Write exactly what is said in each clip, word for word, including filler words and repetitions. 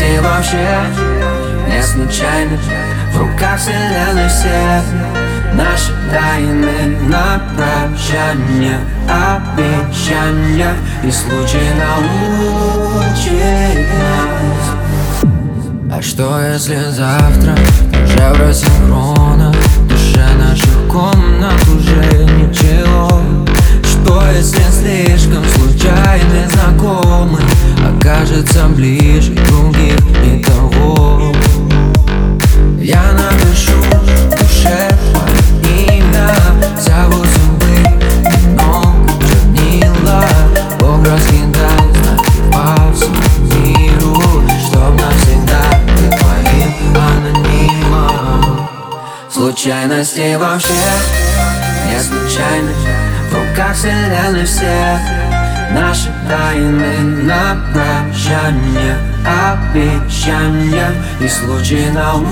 случайности вообще не случайно. В руках вселенной все наши тайны на прощание, обещания. И случай научит нас. А что если завтра уже в рассинхронах, в душе наших комнат уже ничего? Что если слишком случайный знакомый окажется ближе других и того? Я напишу в душе твое имя, зовут судьбы немного чернила. Бог раскидал знаки по всему миру, чтоб навсегда быть твоим анонимом. Случайности вообще не случайны. В руках вселенной все наши тайны на прощание, обещания. И случай научит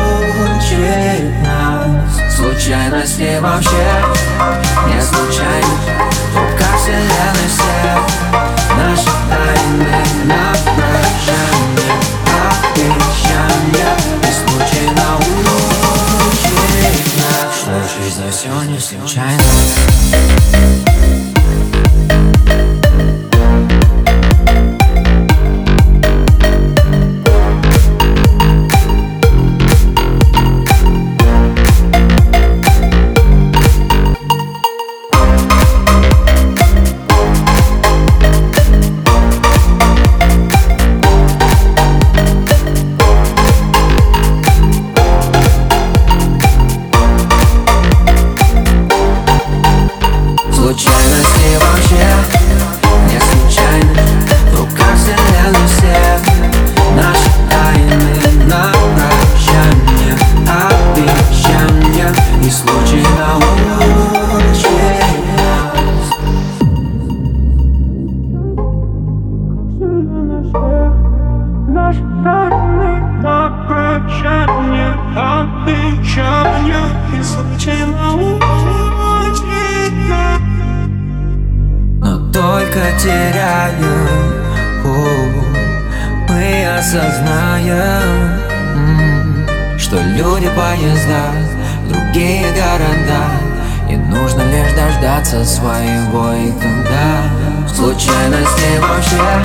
нас. Случайности вообще не случайны. В руках вселенной все наши тайны на прощание, обещания. И случай научит нас, что в жизни все не случайно. Случайности вообще не случайны. В руках вселенной все наши тайны на прощание, обещания. И случай научит нас. Наши тайны на прощание, обещания. И случай научит нас. Но только теряем, о, мы осознаем, м, что люди поезда, другие города, и нужно лишь дождаться своего. И тогда случайности вообще